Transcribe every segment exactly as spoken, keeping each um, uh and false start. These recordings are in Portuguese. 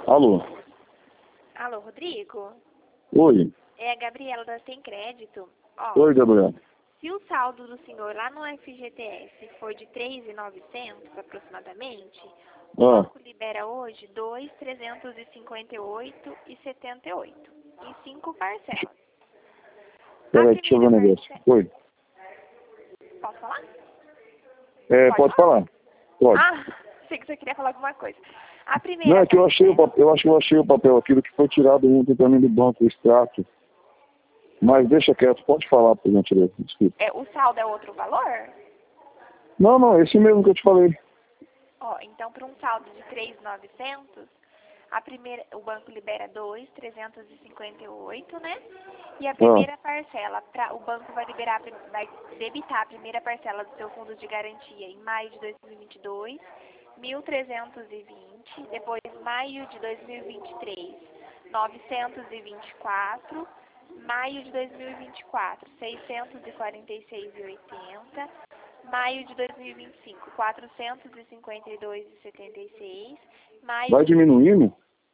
Alô? Alô, Rodrigo? Oi. É a Gabriela da Tem Crédito. Ó, Oi, Gabriela. se o saldo do senhor lá no F G T S for de três mil e novecentos aproximadamente, o Ah. banco libera hoje dois mil trezentos e cinquenta e oito reais e setenta e oito centavos em cinco parcelas. Peraí, deixa eu ver o negócio. Parce... Oi. Posso falar? É, pode, pode falar? falar. Pode. Ah, sei que você queria falar alguma coisa. A primeira Não, é que eu achei o parcela... papel, eu acho que eu achei o papel, aquilo que foi tirado ontem também do banco, o extrato. Mas deixa quieto, pode falar, por gentileza, desculpa. É, o saldo é outro valor? Não, não, esse mesmo que eu te falei. Ó, então, para um saldo de três mil e novecentos, a primeira, o banco libera dois mil trezentos e cinquenta e oito, né? E a primeira Ah. parcela, pra, o banco vai liberar, vai debitar a primeira parcela do seu fundo de garantia em maio de dois mil e vinte e dois, mil trezentos e vinte, depois maio de dois mil e vinte e três, novecentos e vinte e quatro, maio de dois mil e vinte e quatro, seiscentos e quarenta e seis reais e oitenta centavos, maio de dois mil e vinte e cinco, quatrocentos e cinquenta e dois reais e setenta e seis centavos, maio Vai de... diminuindo?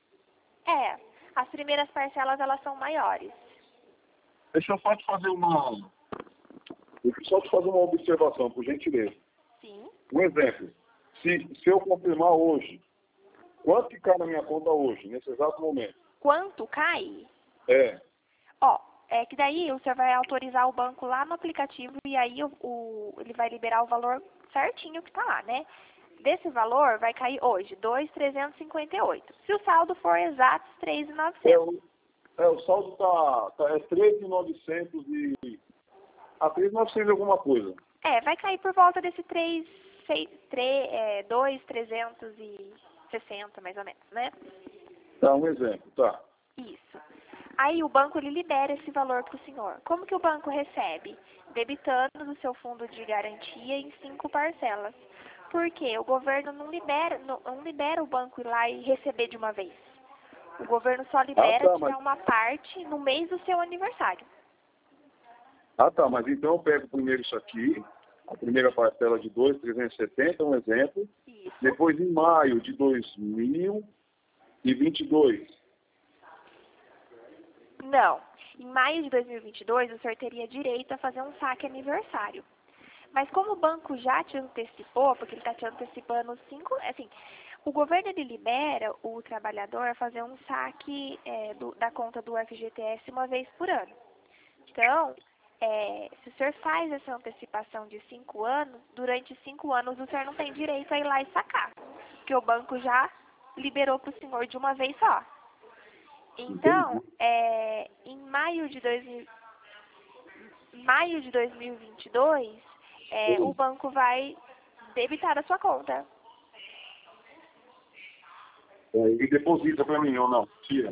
É, as primeiras parcelas elas são maiores. Deixa eu só te fazer uma... Deixa eu só te fazer uma observação, por gentileza. Sim. Um exemplo. Se, se eu confirmar hoje, quanto que cai na minha conta hoje, nesse exato momento? Quanto cai? É. Ó, é que daí o senhor vai autorizar o banco lá no aplicativo e aí o, o, ele vai liberar o valor certinho que tá lá, né? Desse valor vai cair hoje, dois mil trezentos e cinquenta e oito. Se o saldo for exato, três mil e novecentos. É, o, é, o saldo tá, tá é três mil e novecentos e... Ah, três mil e novecentos e alguma coisa. É, vai cair por volta desse três, seis, três, é, dois mil trezentos e sessenta, mais ou menos, né? Tá, um exemplo, tá. Isso. Aí o banco ele libera esse valor para o senhor. Como que o banco recebe? Debitando do seu fundo de garantia em cinco parcelas. Por quê? O governo não libera, não, não libera o banco ir lá e receber de uma vez. O governo só libera Ah, tá, tirar mas... uma parte no mês do seu aniversário. Ah, tá, mas então eu pego primeiro isso aqui, a primeira parcela de dois mil trezentos e setenta, um exemplo. Isso. Depois, em maio de dois mil e vinte e dois. Não. Em maio de dois mil e vinte e dois, o senhor teria direito a fazer um saque aniversário. Mas como o banco já te antecipou, porque ele está te antecipando cinco... Assim, o governo ele libera o trabalhador a fazer um saque é, do, da conta do F G T S uma vez por ano. Então, é, se o senhor faz essa antecipação de cinco anos, durante cinco anos o senhor não tem direito a ir lá e sacar. Porque o banco já liberou para o senhor de uma vez só. Então, é, em maio de, dois mil, maio de dois mil e vinte e dois, é, o banco vai debitar a sua conta. E deposita para mim ou não? Tira.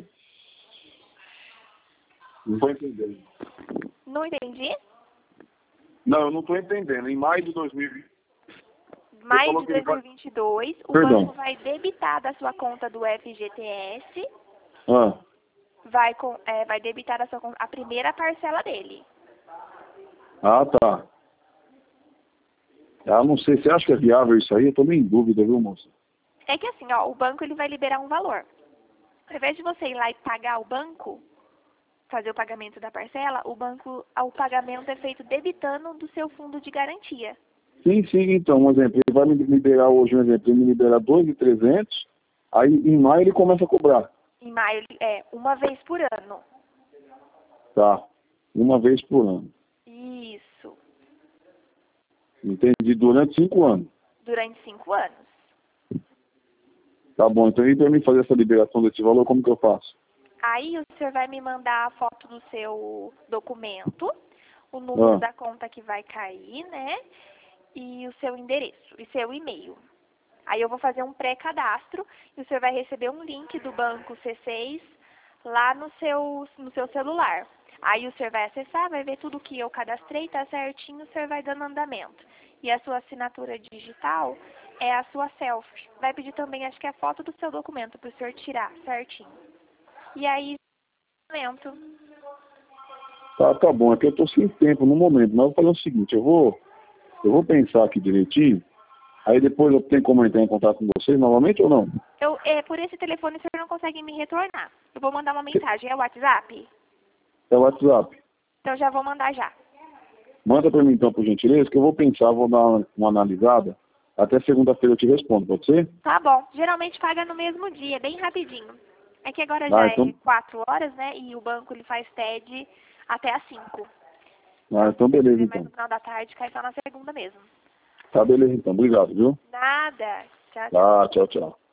Não estou entendendo. Não entendi? Não, eu não estou entendendo. Em maio de dois mil e vinte... Maio de dois mil e vinte e dois, o Perdão. banco vai debitar da sua conta do F G T S, Ah, vai, com, é, vai debitar da sua conta a primeira parcela dele. ah, tá. Ah, não sei. Você acha que é viável isso aí? Eu estou meio em dúvida, viu, moça? É que assim, ó, o banco ele vai liberar um valor. Ao invés de você ir lá e pagar o banco, fazer o pagamento da parcela, o banco, o pagamento é feito debitando do seu fundo de garantia. Sim, sim, então, um exemplo. Ele vai me liberar hoje, um exemplo, ele me libera dois mil e trezentos, aí em maio ele começa a cobrar. Em maio, é, uma vez por ano. Tá. Uma vez por ano. Isso. Entendi. Durante cinco anos. Durante cinco anos. Tá bom. Então, e para mim fazer essa liberação desse valor, como que eu faço? Aí o senhor vai me mandar a foto do seu documento, o número Ah. da conta que vai cair, né? E o seu endereço, e seu e-mail. Aí eu vou fazer um pré-cadastro e o senhor vai receber um link do banco C seis lá no seu, no seu celular. Aí o senhor vai acessar, vai ver tudo que eu cadastrei, tá certinho, o senhor vai dando andamento. E a sua assinatura digital é a sua selfie. Vai pedir também, acho que é a foto do seu documento para o senhor tirar certinho. E aí, documento. Tá, tá bom. É que eu tô sem tempo no momento, mas eu vou fazer o seguinte, eu vou, eu vou pensar aqui direitinho, aí depois eu tenho como entrar em contato com vocês novamente ou não? Eu, é, por esse telefone o senhor não consegue me retornar. Eu vou mandar uma mensagem. É o WhatsApp? É o WhatsApp. Então já vou mandar já. Manda para mim então, por gentileza, que eu vou pensar, vou dar uma, uma analisada. Até segunda-feira eu te respondo, pode ser? Tá bom. Geralmente paga no mesmo dia, bem rapidinho. É que agora Ah, já então... é quatro horas, né? E o banco ele faz T E D até às cinco. Ah, então beleza Mas então. no final da tarde cai só na segunda mesmo. Tá, beleza então. Obrigado, viu? Nada. Tchau, tchau. Tá, tchau, tchau.